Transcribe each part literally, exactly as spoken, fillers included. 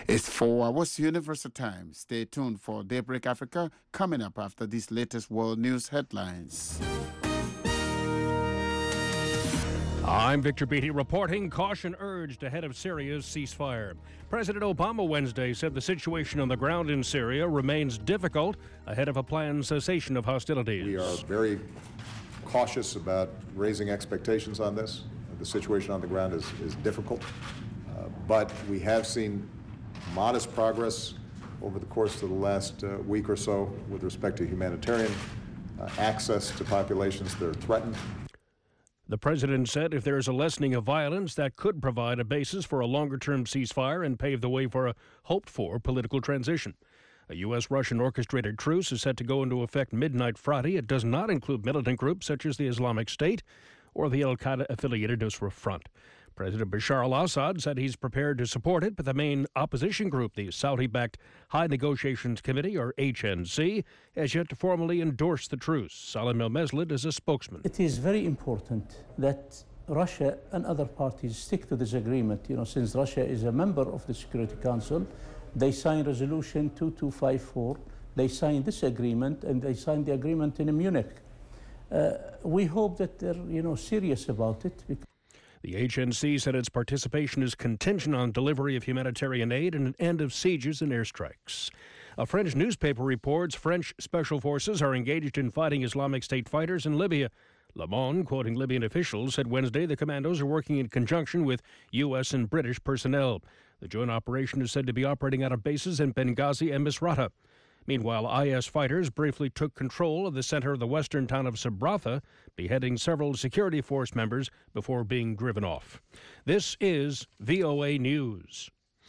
It's four hours Universal Time. Stay tuned for Daybreak Africa coming up after these latest world news headlines. I'm Victor Beatty reporting caution urged ahead of Syria's ceasefire. President Obama Wednesday said the situation on the ground in Syria remains difficult ahead of a planned cessation of hostilities. We are very cautious about raising expectations on this. The situation on the ground is, is difficult, uh, but we have seen modest progress over the course of the last uh, week or so with respect to humanitarian uh, access to populations that are threatened. The president said if there is a lessening of violence, that could provide a basis for a longer-term ceasefire and pave the way for a hoped-for political transition. A U S Russian orchestrated truce is set to go into effect midnight Friday. It does not include militant groups such as the Islamic State or the al-Qaeda-affiliated Nusra Front. President Bashar al-Assad said he's prepared to support it, but the main opposition group, the Saudi-backed High Negotiations Committee, or H N C, has yet to formally endorse the truce. Salim El-Mesled is a spokesman. It is very important that Russia and other parties stick to this agreement. You know, since Russia is a member of the Security Council, they signed Resolution two two five four, they signed this agreement, and they signed the agreement in Munich. Uh, we hope that they're, you know, serious about it. The H N C said its participation is contingent on delivery of humanitarian aid and an end of sieges and airstrikes. A French newspaper reports French special forces are engaged in fighting Islamic State fighters in Libya. Le Monde, quoting Libyan officials, said Wednesday the commandos are working in conjunction with U S and British personnel. The joint operation is said to be operating out of bases in Benghazi and Misrata. Meanwhile, I S fighters briefly took control of the center of the western town of Sabratha, beheading several security force members before being driven off. This is V O A News.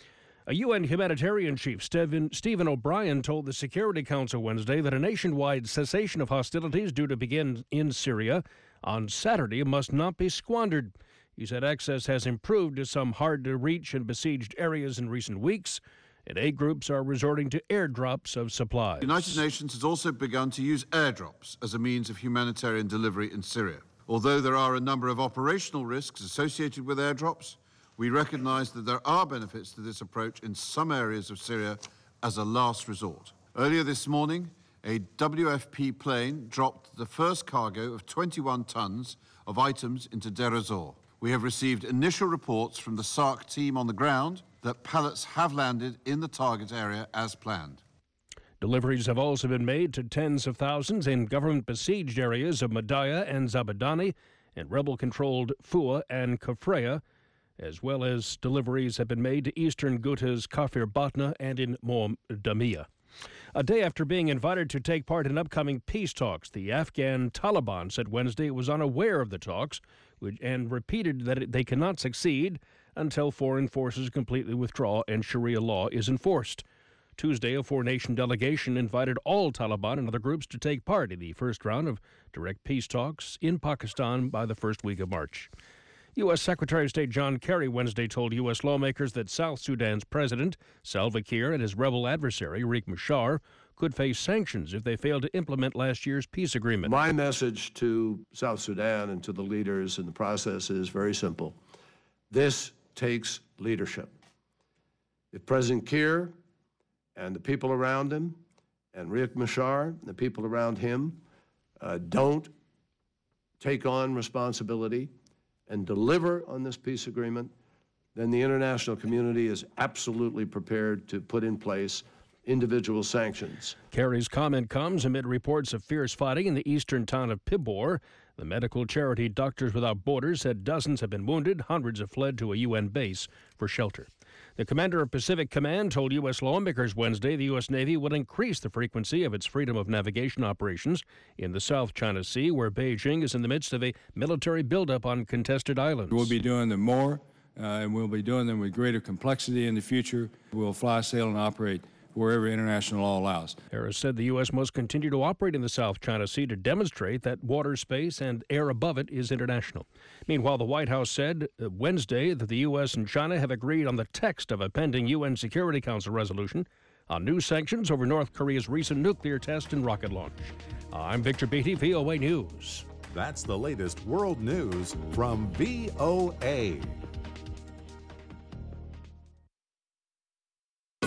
A U N humanitarian chief, Stephen, Stephen O'Brien, told the Security Council Wednesday that a nationwide cessation of hostilities due to begin in Syria on Saturday must not be squandered. He said access has improved to some hard-to-reach and besieged areas in recent weeks, and aid groups are resorting to airdrops of supplies. The United Nations has also begun to use airdrops as a means of humanitarian delivery in Syria. Although there are a number of operational risks associated with airdrops, we recognize that there are benefits to this approach in some areas of Syria as a last resort. Earlier this morning, a W F P plane dropped the first cargo of twenty-one tons of items into Deir ez-Zor. We have received initial reports from the S A R C team on the ground that pallets have landed in the target area as planned. Deliveries have also been made to tens of thousands in government-besieged areas of Madaya and Zabadani and rebel-controlled Fua and Kafreya, as well as deliveries have been made to eastern Ghouta's Kafir Batna and in Mohammadiyah. A day after being invited to take part in upcoming peace talks, the Afghan Taliban said Wednesday it was unaware of the talks and repeated that they cannot succeed until foreign forces completely withdraw and Sharia law is enforced. Tuesday, a four-nation delegation invited all Taliban and other groups to take part in the first round of direct peace talks in Pakistan by the first week of March. U S. Secretary of State John Kerry Wednesday told U S lawmakers that South Sudan's president, Salva Kiir, and his rebel adversary, Riek Machar, could face sanctions if they fail to implement last year's peace agreement. My message to South Sudan and to the leaders in the process is very simple. This takes leadership. If President Kiir and the people around him and Riek Machar and the people around him uh, don't take on responsibility and deliver on this peace agreement, then the international community is absolutely prepared to put in place individual sanctions. Kerry's comment comes amid reports of fierce fighting in the eastern town of Pibor. The medical charity Doctors Without Borders said dozens have been wounded, hundreds have fled to a U N base for shelter. The commander of Pacific Command told U S lawmakers Wednesday the U S Navy would increase the frequency of its freedom of navigation operations in the South China Sea, where Beijing is in the midst of a military buildup on contested islands. We'll be doing them more, uh, and we'll be doing them with greater complexity in the future. We'll fly, sail, and operate wherever international law allows. Harris said the U S must continue to operate in the South China Sea to demonstrate that water space and air above it is international. Meanwhile, the White House said Wednesday that the U S and China have agreed on the text of a pending U N Security Council resolution on new sanctions over North Korea's recent nuclear test and rocket launch. I'm Victor Beatty, V O A News. That's the latest world news from V O A.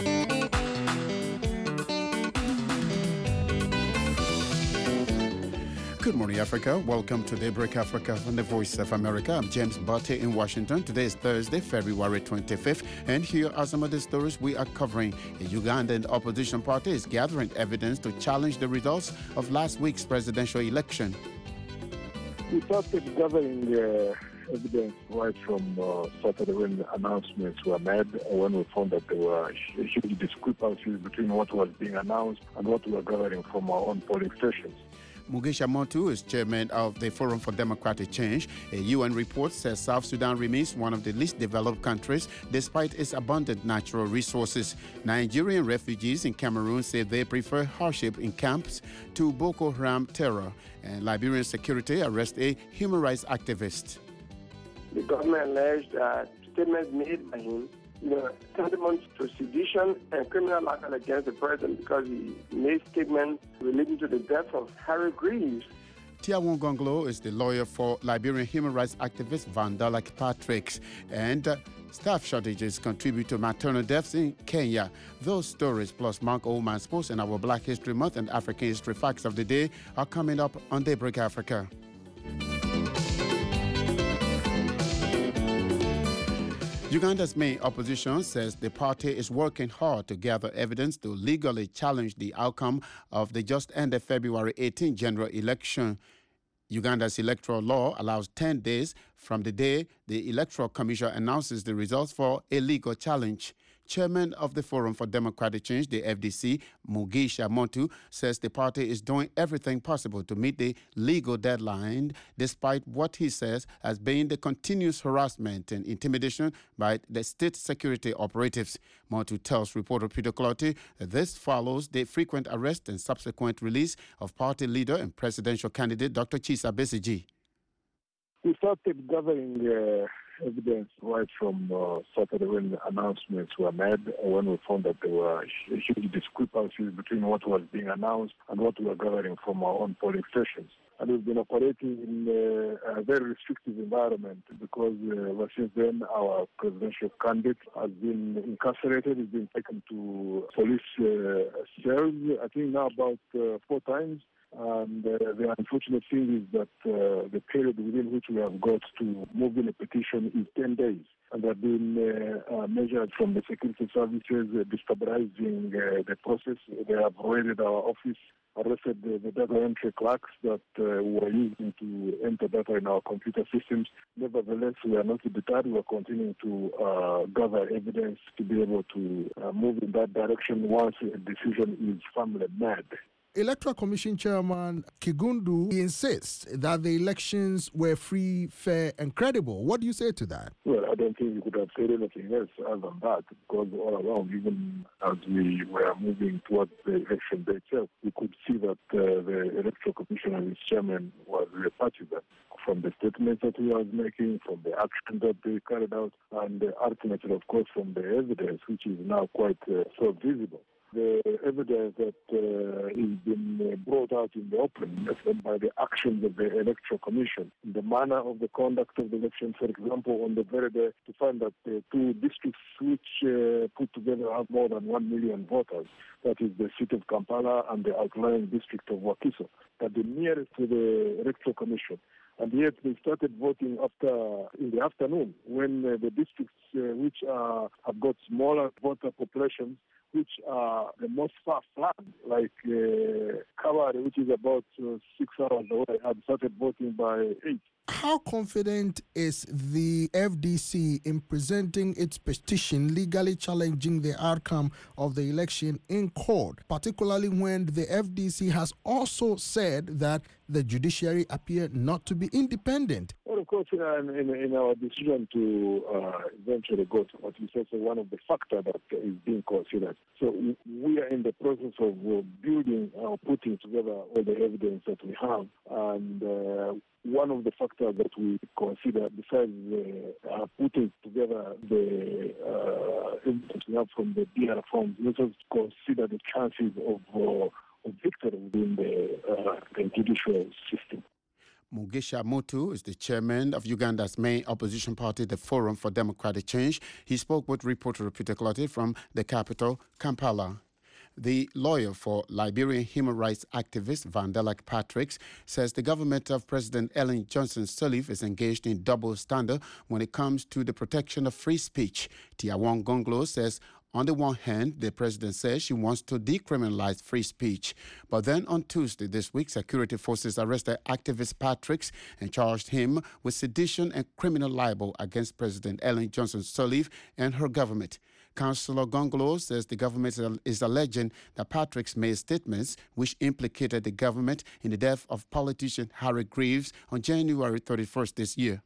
Good morning, Africa. Welcome to Daybreak Africa on the Voice of America. I'm James Barty in Washington. Today is Thursday, February twenty-fifth, and here are some of the stories we are covering. A Ugandan opposition party is gathering evidence to challenge the results of last week's presidential election. We started gathering uh, evidence right from uh, Saturday when the announcements were made, when we found that there were huge discrepancies between what was being announced and what we were gathering from our own polling stations. Mugisha Montu is chairman of the Forum for Democratic Change. A U N report says South Sudan remains one of the least developed countries despite its abundant natural resources. Nigerian refugees in Cameroon say they prefer hardship in camps to Boko Haram terror. And Liberian security arrests a human rights activist. The government alleged that statements made by him, you know, tantamount to sedition and criminal libel against the president because he made statements relating to the death of Harry Greaves. Tiawon Gonglo is the lawyer for Liberian human rights activist Vandala Patrick. And uh, staff shortages contribute to maternal deaths in Kenya. Those stories plus Mark Oldman Sports and our Black History Month and African History Facts of the Day are coming up on Daybreak Africa. Uganda's main opposition says the party is working hard to gather evidence to legally challenge the outcome of the just-ended February eighteenth general election. Uganda's electoral law allows ten days from the day the Electoral Commission announces the results for a legal challenge. Chairman of the Forum for Democratic Change, the F D C, Mugisha Montu, says the party is doing everything possible to meet the legal deadline, despite what he says has been the continuous harassment and intimidation by the state security operatives. Montu tells reporter Peter Clottey that this follows the frequent arrest and subsequent release of party leader and presidential candidate Doctor Chisa Besigye. We started gathering uh, evidence right from uh, Saturday when the announcements were made, when we found that there were huge discrepancies between what was being announced and what we were gathering from our own polling stations. And we've been operating in uh, a very restrictive environment because uh, ever since then our presidential candidate has been incarcerated, he's been taken to police uh, cells, I think now about uh, four times. And uh, the unfortunate thing is that uh, the period within which we have got to move in a petition is ten days. And there have been uh, uh, measures from the security services uh, destabilizing uh, the process. They have raided our office, arrested the, the data entry clerks that uh, were using to enter data in our computer systems. Nevertheless, we are not deterred. We are continuing to uh, gather evidence to be able to uh, move in that direction once a decision is firmly made. Electoral Commission Chairman Kigundu insists that the elections were free, fair, and credible. What do you say to that? Well, I don't think you could have said anything else other than that, because all along, even as we were moving towards the election day itself, we could see that uh, the Electoral Commission and its chairman was very partisan from the statements that he was making, from the action that they carried out, and uh, ultimately, of course, from the evidence, which is now quite uh, so visible. The evidence that uh, is been brought out in the open by the actions of the Electoral Commission, the manner of the conduct of the election, for example, on the very day, to find that the two districts which uh, put together have more than one million voters, that is the city of Kampala and the outlying district of Wakiso, that the nearest to the Electoral Commission. And yet they started voting after in the afternoon when uh, the districts uh, which uh, have got smaller voter populations, which are the most far-flung, like uh, Kabare, which is about uh, six hours away, had started voting by eight. How confident is the F D C in presenting its petition legally challenging the outcome of the election in court, particularly when the F D C has also said that the judiciary appeared not to be independent? Well, of course, in, in, in our decision to uh, eventually go to what is also one of the factors that is being considered. So we are in the process of uh, building or putting together all the evidence that we have, and uh, one of the factors that we consider, besides uh, putting together the uh, evidence we have from the D R forms, we also consider the chances of, uh, of victory within the, uh, the judicial system. Mugisha Montu is the chairman of Uganda's main opposition party, the Forum for Democratic Change. He spoke with reporter Peter Clottey from the capital, Kampala. The lawyer for Liberian human rights activist Vandella Patrick says the government of President Ellen Johnson Sirleaf is engaged in double standard when it comes to the protection of free speech. Tiawon Gonglo says on the one hand, the president says she wants to decriminalize free speech. But then on Tuesday this week, security forces arrested activist Patrick and charged him with sedition and criminal libel against President Ellen Johnson Sirleaf and her government. Councillor Gonglo says the government is alleging that Patrick made statements which implicated the government in the death of politician Harry Greaves on January thirty-first this year.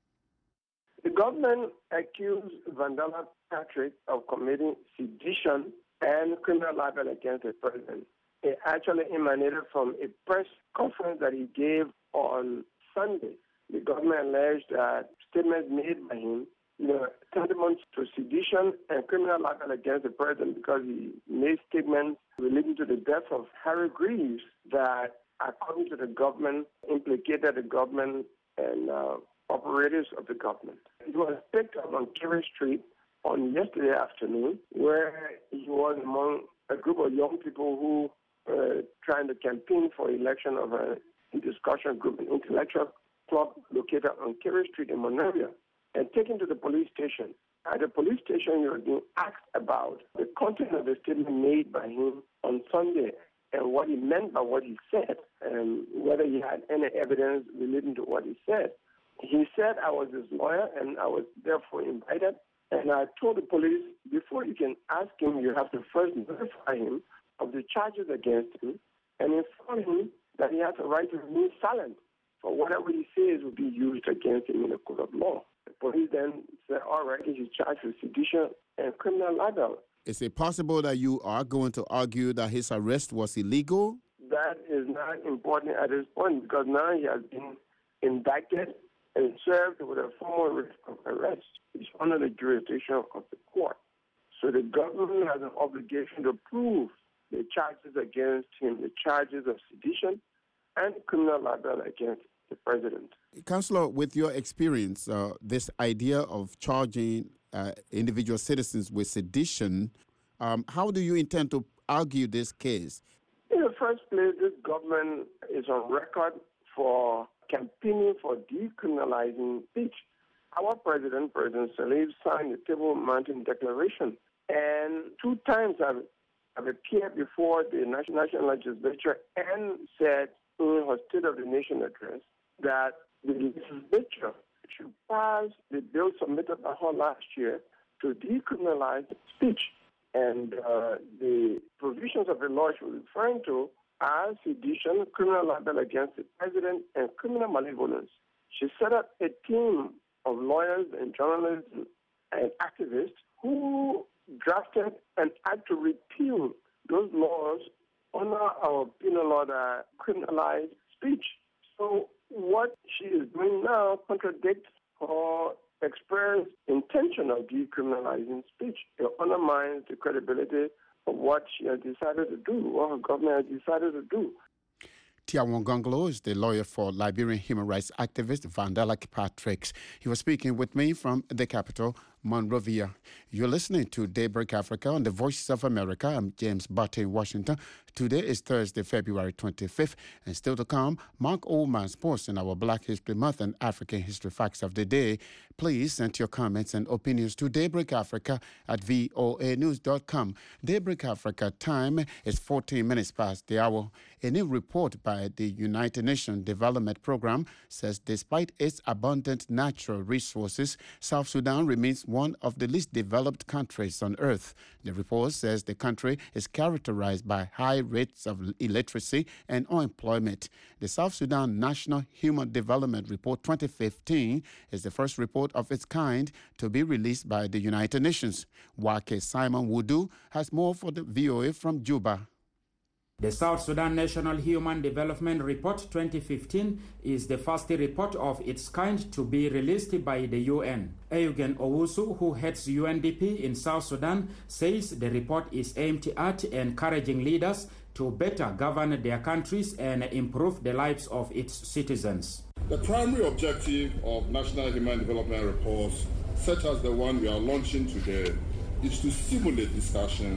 The government accused Vandella Patrick of committing sedition and criminal libel against the president. It actually emanated from a press conference that he gave on Sunday. The government alleged that statements made by him, you know, tantamount to sedition and criminal libel against the president because he made statements relating to the death of Harry Greaves that, according to the government, implicated the government and uh, operators of the government. He was picked up on Kerry Street on yesterday afternoon, where he was among a group of young people who were trying to campaign for election of a discussion group, an intellectual club located on Kerry Street in Monrovia, and taken to the police station. At the police station, you were being asked about the content of the statement made by him on Sunday and what he meant by what he said, and whether he had any evidence relating to what he said. He said I was his lawyer and I was therefore invited. And I told the police, before you can ask him, you have to first notify him of the charges against him and inform him that he has a right to remain silent, for whatever he says will be used against him in the court of law. The police then said, all right, he's charged with sedition and criminal libel. Is it possible that you are going to argue that his arrest was illegal? That is not important at this point because now he has been indicted and served with a formal risk of arrest. It's under the jurisdiction of the court. So the government has an obligation to prove the charges against him, the charges of sedition and criminal libel against the president. Councillor, with your experience, uh, this idea of charging uh, individual citizens with sedition, um, how do you intend to argue this case? In the first place, this government is on record for campaigning for decriminalizing speech. Our president, President Sirleaf, signed the Table Mountain Declaration, and two times I've, I've appeared before the National Legislature and said in her State of the Nation address that the legislature should pass the bill submitted by her last year to decriminalize speech. And uh, the provisions of the law she was referring to are sedition, criminal libel against the president, and criminal malevolence. She set up a team of lawyers and journalists and activists who drafted an act to repeal those laws under our penal law that criminalize speech. So what she is doing now contradicts her expressed intention of decriminalizing speech. It undermines the credibility of what she has decided to do, what her government has decided to do. Tiawon Gonglo is the lawyer for Liberian human rights activist Vandella Patrick. He was speaking with me from the capital, Monrovia. You're listening to Daybreak Africa on the Voices of America. I'm James Butte in Washington. Today is Thursday, February twenty-fifth, and still to come, Mark Oldman Sports in our Black History Month and African History Facts of the Day. Please send your comments and opinions to Daybreak Africa at voa news dot com. Daybreak Africa time is fourteen minutes past the hour. A new report by the United Nations Development Programme says despite its abundant natural resources, South Sudan remains one of the least developed countries on earth. The report says the country is characterized by high rates of illiteracy and unemployment. The South Sudan National Human Development Report twenty fifteen is the first report of its kind to be released by the United Nations. Wake Simon Wudu has more for the V O A from Juba. The South Sudan National Human Development Report twenty fifteen is the first report of its kind to be released by the U N. Eugen Owusu, who heads U N D P in South Sudan, says the report is aimed at encouraging leaders to better govern their countries and improve the lives of its citizens. The primary objective of National Human Development Reports, such as the one we are launching today, is to stimulate discussions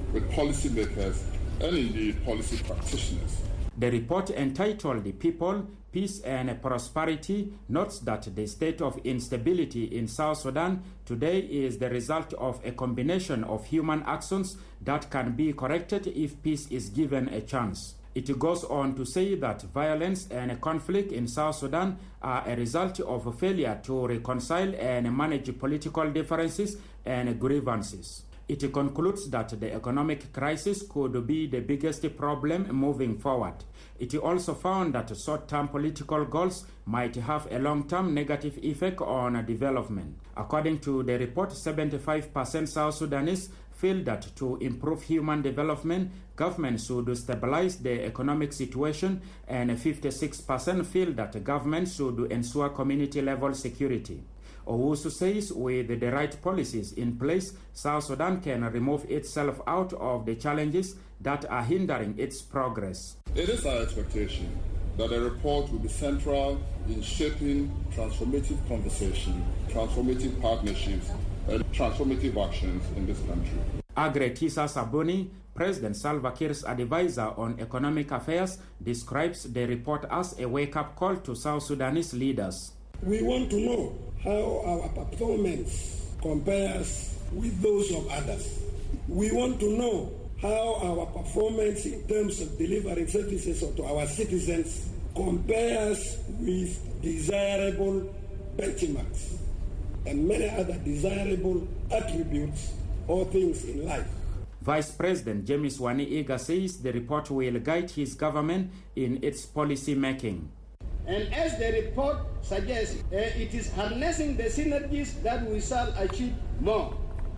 with policymakers and indeed policy practitioners. The report entitled "The People, Peace and Prosperity" notes that the state of instability in South Sudan today is the result of a combination of human actions that can be corrected if peace is given a chance. It goes on to say that violence and conflict in South Sudan are a result of failure to reconcile and manage political differences and grievances. It concludes that the economic crisis could be the biggest problem moving forward. It also found that short-term political goals might have a long-term negative effect on development. According to the report, seventy-five percent South Sudanese feel that to improve human development, government should stabilize the economic situation, and fifty-six percent feel that government should ensure community-level security. Owusu says with the right policies in place, South Sudan can remove itself out of the challenges that are hindering its progress. It is our expectation that the report will be central in shaping transformative conversation, transformative partnerships, and transformative actions in this country. Agre Tisa Sabuni, President Salva Kiir's advisor on economic affairs, describes the report as a wake-up call to South Sudanese leaders. We want to know how our performance compares with those of others. We want to know how our performance in terms of delivering services to our citizens compares with desirable benchmarks and many other desirable attributes or things in life. Vice President James Wani Iga says the report will guide his government in its policy making. And as the report suggests, uh, it is harnessing the synergies that we shall achieve more.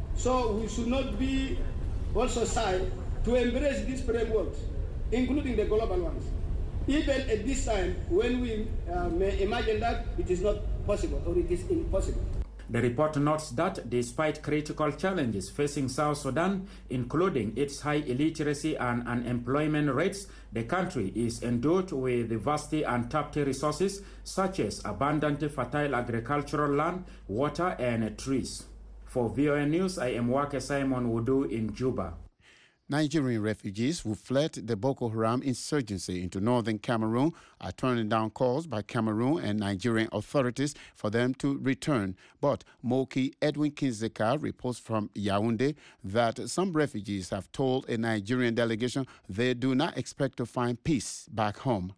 So we should not be also shy to embrace these frameworks, including the global ones, even at this time when we uh, may imagine that it is not possible or it is impossible. The report notes that despite critical challenges facing South Sudan, including its high illiteracy and unemployment rates, the country is endowed with vast untapped resources such as abundant fertile agricultural land, water, and trees. For V O N News, I am Wake Simon Wudu in Juba. Nigerian refugees who fled the Boko Haram insurgency into northern Cameroon are turning down calls by Cameroon and Nigerian authorities for them to return. But Moki Edwin Kinzeka reports from Yaoundé that some refugees have told a Nigerian delegation they do not expect to find peace back home.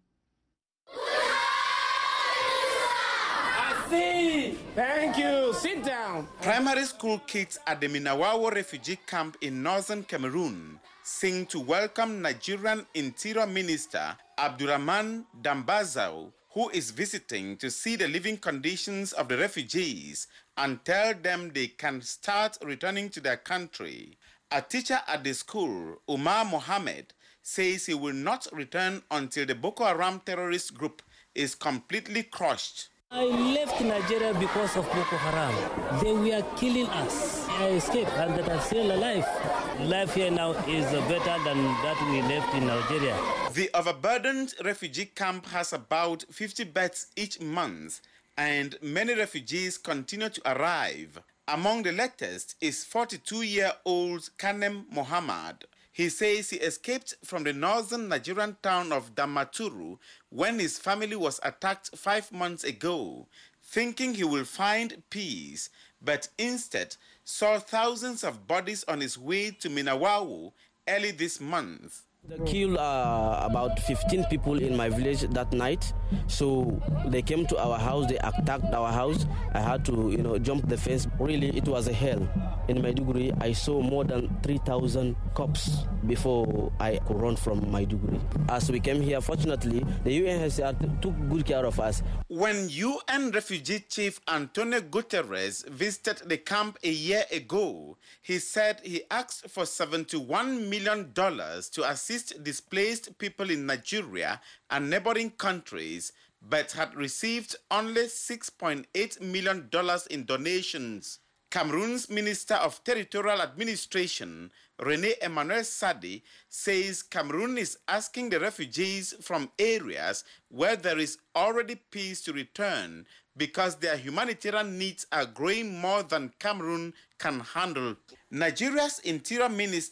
Thank you. Sit down. Primary school kids at the Minawawo refugee camp in northern Cameroon sing to welcome Nigerian Interior Minister Abdurrahman Dambazao, who is visiting to see the living conditions of the refugees and tell them they can start returning to their country. A teacher at the school, Umar Mohammed, says he will not return until the Boko Haram terrorist group is completely crushed. I left Nigeria because of Boko Haram. They were killing us. I escaped and that I'm still alive. Life here now is better than that we left in Nigeria. The overburdened refugee camp has about fifty beds each month, and many refugees continue to arrive. Among the latest is forty-two-year-old Kanem Mohammed. He says he escaped from the northern Nigerian town of Damaturu when his family was attacked five months ago, thinking he will find peace, but instead saw thousands of bodies on his way to Minawawo early this month. They killed uh, about fifteen people in my village that night. So they came to our house, they attacked our house. I had to, you know, jump the fence. Really, it was a hell. In Maiduguri, I saw more than three thousand cops before I could run from Maiduguri. As we came here, fortunately, the U N H C R took good care of us. When U N Refugee Chief Antonio Guterres visited the camp a year ago, he said he asked for seventy-one million dollars to assist displaced people in Nigeria and neighboring countries, but had received only six point eight million dollars in donations. Cameroon's Minister of Territorial Administration, René Emmanuel Sadi, says Cameroon is asking the refugees from areas where there is already peace to return because their humanitarian needs are growing more than Cameroon can handle. Nigeria's Interior Minister,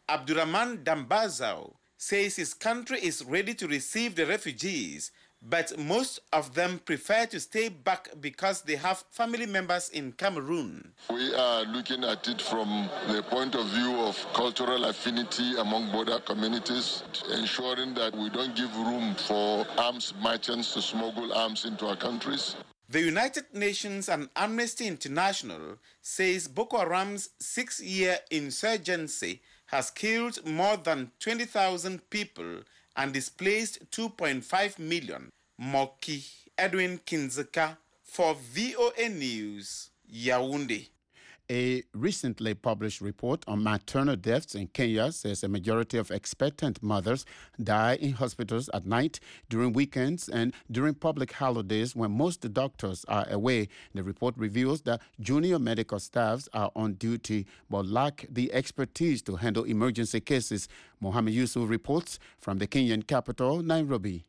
Abdurrahman Dambazao says his country is ready to receive the refugees, but most of them prefer to stay back because they have family members in Cameroon. We are looking at it from the point of view of cultural affinity among border communities, ensuring that we don't give room for arms merchants to smuggle arms into our countries. The United Nations and Amnesty International says Boko Haram's six-year insurgency has killed more than twenty thousand people and displaced two point five million. Moki Edwin Kinzeka for V O A News, Yaoundé. A recently published report on maternal deaths in Kenya says a majority of expectant mothers die in hospitals at night, during weekends, and during public holidays when most doctors are away. The report reveals that junior medical staffs are on duty but lack the expertise to handle emergency cases. Mohammed Yusuf reports from the Kenyan capital, Nairobi.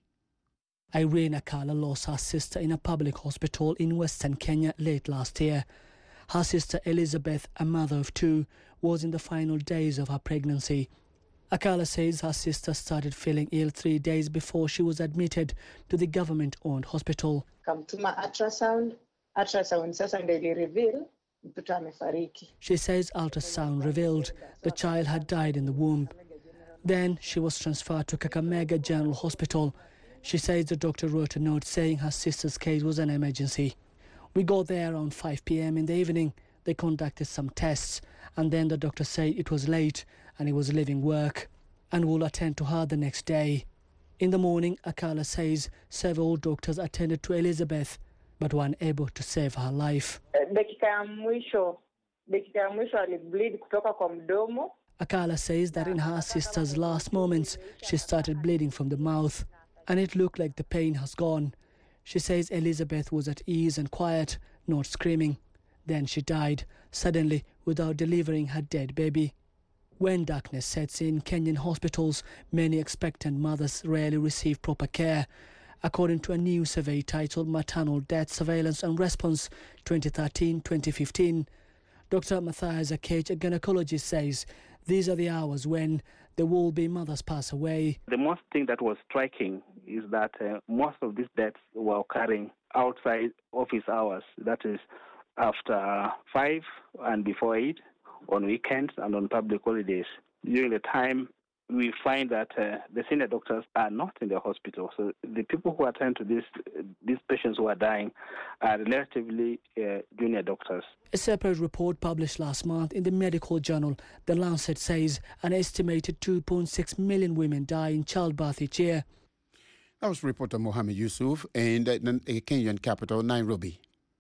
Irene Akala lost her sister in a public hospital in Western Kenya late last year. Her sister Elizabeth, a mother of two, was in the final days of her pregnancy. Akala says her sister started feeling ill three days before she was admitted to the government-owned hospital. Kamtuma ultrasound, ultrasound sasa ndio reveal mtoto amefariki. She says ultrasound revealed the child had died in the womb. Then she was transferred to Kakamega General Hospital. She says the doctor wrote a note saying her sister's case was an emergency. We got there around five p m in the evening. They conducted some tests, and then the doctor said it was late and he was leaving work and will attend to her the next day. In the morning, Akala says several doctors attended to Elizabeth but were unable to save her life. Dakika ya mwisho, dakika ya mwisho alibleed kutoka kwa mdomo. Akala says that in her sister's last moments, she started bleeding from the mouth, and it looked like the pain has gone. She says Elizabeth was at ease and quiet, not screaming. Then she died, suddenly, without delivering her dead baby. When darkness sets in Kenyan hospitals, many expectant mothers rarely receive proper care. According to a new survey titled Maternal Death Surveillance and Response twenty thirteen twenty fifteen, Doctor Matthias Akech, a gynecologist, says these are the hours when there will be mothers pass away. The most thing that was striking is that uh, most of these deaths were occurring outside office hours, that is after five and before eight, on weekends and on public holidays. During the time, we find that uh, the senior doctors are not in the hospital. So the people who attend to this, these patients who are dying are relatively uh, junior doctors. A separate report published last month in the medical journal The Lancet says an estimated two point six million women die in childbirth each year. That was reporter Mohammed Yusuf in the Kenyan capital, Nairobi.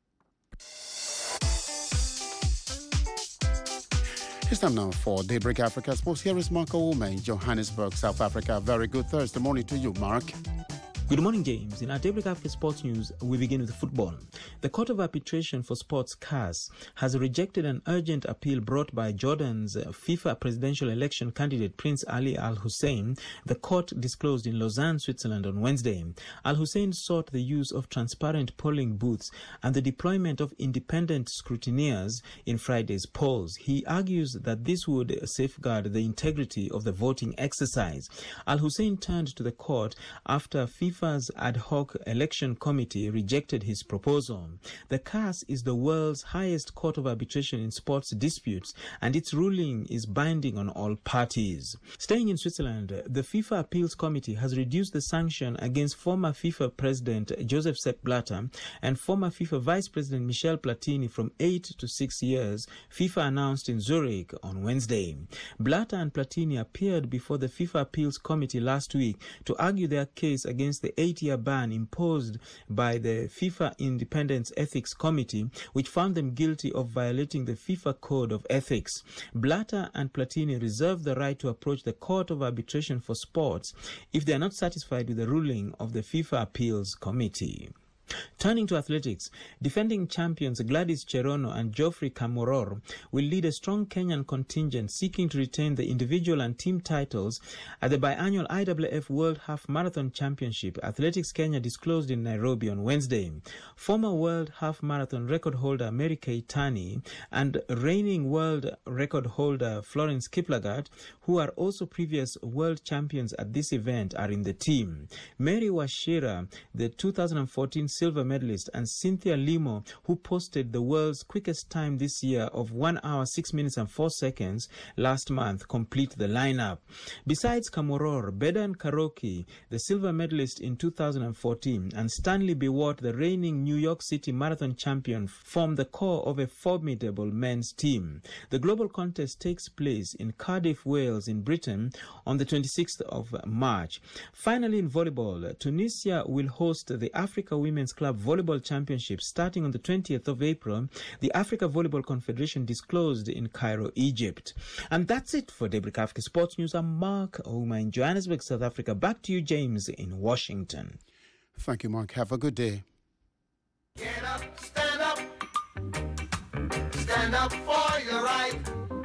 It's time now for Daybreak Africa Sports. Here is Mark Ouma in Johannesburg, South Africa. Very good Thursday morning to you, Mark. Good morning, James. In our Daybreak Africa Sports News, we begin with football. The Court of Arbitration for Sports, C A S, has rejected an urgent appeal brought by Jordan's FIFA presidential election candidate Prince Ali Al Hussein. The court disclosed in Lausanne, Switzerland on Wednesday. Al Hussein sought the use of transparent polling booths and the deployment of independent scrutineers in Friday's polls. He argues that this would safeguard the integrity of the voting exercise. Al Hussein turned to the court after FIFA FIFA's ad hoc election committee rejected his proposal. The C A S is the world's highest court of arbitration in sports disputes, and its ruling is binding on all parties. Staying in Switzerland, the FIFA Appeals Committee has reduced the sanction against former FIFA President Joseph Sepp Blatter and former FIFA Vice President Michel Platini from eight to six years, FIFA announced in Zurich on Wednesday. Blatter and Platini appeared before the FIFA Appeals Committee last week to argue their case against the eight-year ban imposed by the FIFA Independence Ethics Committee, which found them guilty of violating the FIFA Code of Ethics. Blatter and Platini reserve the right to approach the Court of Arbitration for Sports if they are not satisfied with the ruling of the FIFA Appeals Committee. Turning to athletics, defending champions Gladys Cherono and Geoffrey Kamworor will lead a strong Kenyan contingent seeking to retain the individual and team titles at the biannual I W F World Half Marathon Championship, Athletics Kenya disclosed in Nairobi on Wednesday. Former World Half Marathon record holder Mary Keitany and reigning world record holder Florence Kiplagat, who are also previous world champions at this event, are in the team. Mary Wachira, the two thousand fourteen silver medalist, and Cynthia Limo, who posted the world's quickest time this year of one hour, six minutes and four seconds last month, complete the lineup. Besides Kamworor, Bedan Karoki, the silver medalist in two thousand fourteen, and Stanley Biwott, the reigning New York City marathon champion, form the core of a formidable men's team. The global contest takes place in Cardiff, Wales, in Britain on the twenty-sixth of March. Finally, in volleyball, Tunisia will host the Africa Women's Club Volleyball Championship starting on the twentieth of April, the Africa Volleyball Confederation disclosed in Cairo, Egypt. And that's it for Daybreak Africa Sports News. I'm Mark Ouma in Johannesburg, South Africa. Back to you, James, in Washington. Thank you, Mark. Have a good day. Get up, stand up. Stand up for your right.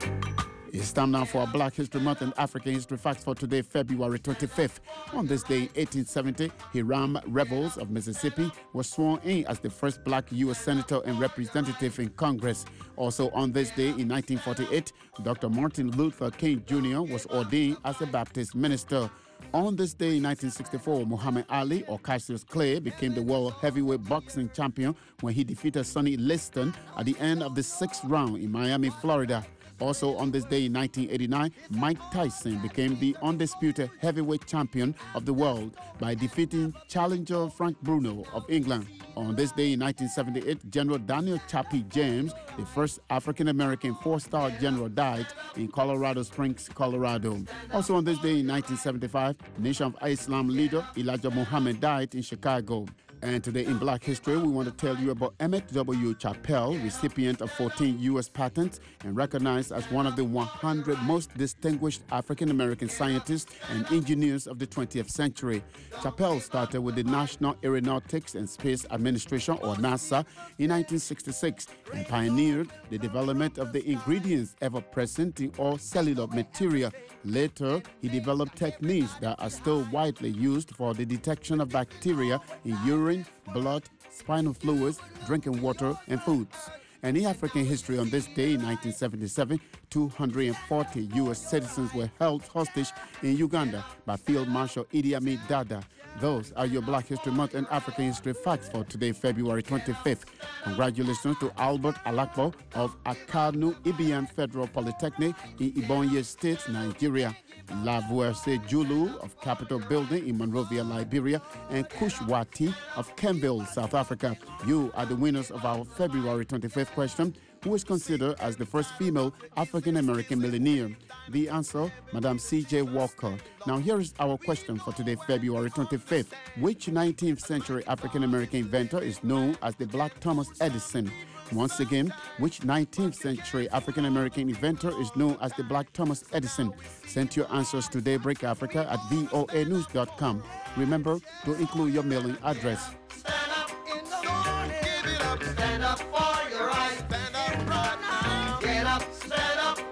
It's time now for our Black History Month and African History Facts for today, February twenty-fifth. On this day in eighteen seventy, Hiram Revels of Mississippi was sworn in as the first black U S senator and representative in Congress. Also on this day in nineteen forty-eight, Doctor Martin Luther King Junior was ordained as a Baptist minister. On this day in nineteen sixty-four, Muhammad Ali, or Cassius Clay, became the world heavyweight boxing champion when he defeated Sonny Liston at the end of the sixth round in Miami, Florida. Also on this day in nineteen eighty-nine, Mike Tyson became the undisputed heavyweight champion of the world by defeating challenger Frank Bruno of England. On this day in nineteen seventy-eight, General Daniel Chappie James, the first African-American four-star general, died in Colorado Springs, Colorado. Also on this day in nineteen seventy-five, Nation of Islam leader Elijah Muhammad died in Chicago. And today in Black History, we want to tell you about Emmett W. Chappell, recipient of fourteen U S patents and recognized as one of the one hundred most distinguished African-American scientists and engineers of the twentieth century. Chappell started with the National Aeronautics and Space Administration, or NASA, in nineteen sixty-six and pioneered the development of the ingredients ever present in all cellular material. Later, he developed techniques that are still widely used for the detection of bacteria in urine, blood, spinal fluids, drinking water, and foods. And in African history, on this day in nineteen seventy-seven, two hundred forty U S citizens were held hostage in Uganda by Field Marshal Idi Amin Dada. Those are your Black History Month and African History Facts for today, February twenty-fifth. Congratulations to Albert Alakpo of Akanu Ibiam Federal Polytechnic in Ebonyi State, Nigeria. Lavuerse Julu of Capitol Building in Monrovia, Liberia, and Kushwati of Kenville, South Africa. You are the winners of our February twenty-fifth question. Who is considered as the first female African-American millionaire? The answer, Madam C J Walker. Now here is our question for today, February twenty-fifth. Which nineteenth century African-American inventor is known as the Black Thomas Edison? Once again, which nineteenth century African-American inventor is known as the Black Thomas Edison? Send your answers to Daybreak Africa at V O A news dot com. Remember to include your mailing address. Stand up in the morning. Give it up. Stand up for your right. Stand up right now. Get up. Stand up.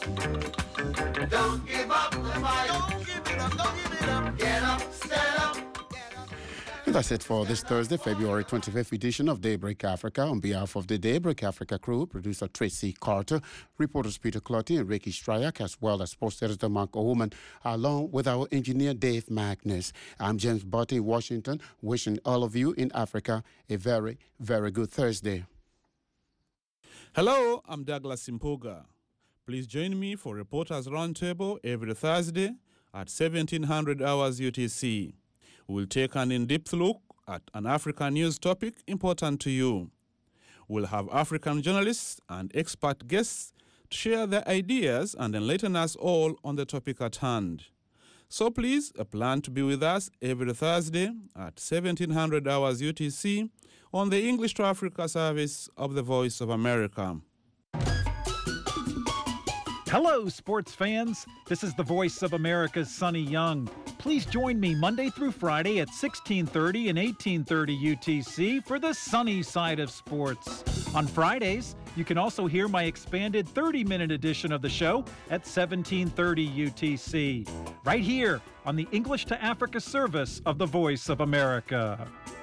Don't give up the fight. Don't give it up. Don't give it up. Get up. Stand up. And that's it for this Thursday, February twenty-fifth edition of Daybreak Africa. On behalf of the Daybreak Africa crew, producer Tracy Carter, reporters Peter Clotty and Ricky Stryak, as well as sports editor Mark Owoman, along with our engineer Dave Magnus. I'm James Botte in Washington, wishing all of you in Africa a very, very good Thursday. Hello, I'm Douglas Impuga. Please join me for Reporters Roundtable every Thursday at seventeen hundred hours U T C. We'll take an in-depth look at an African news topic important to you. We'll have African journalists and expert guests to share their ideas and enlighten us all on the topic at hand. So please uh, plan to be with us every Thursday at seventeen hundred hours U T C on the English to Africa service of the Voice of America. Hello, sports fans. This is the voice of America's Sonny Young. Please join me Monday through Friday at sixteen thirty and eighteen thirty U T C for the sunny side of sports. On Fridays, you can also hear my expanded thirty-minute edition of the show at seventeen thirty U T C, right here on the English to Africa service of the Voice of America.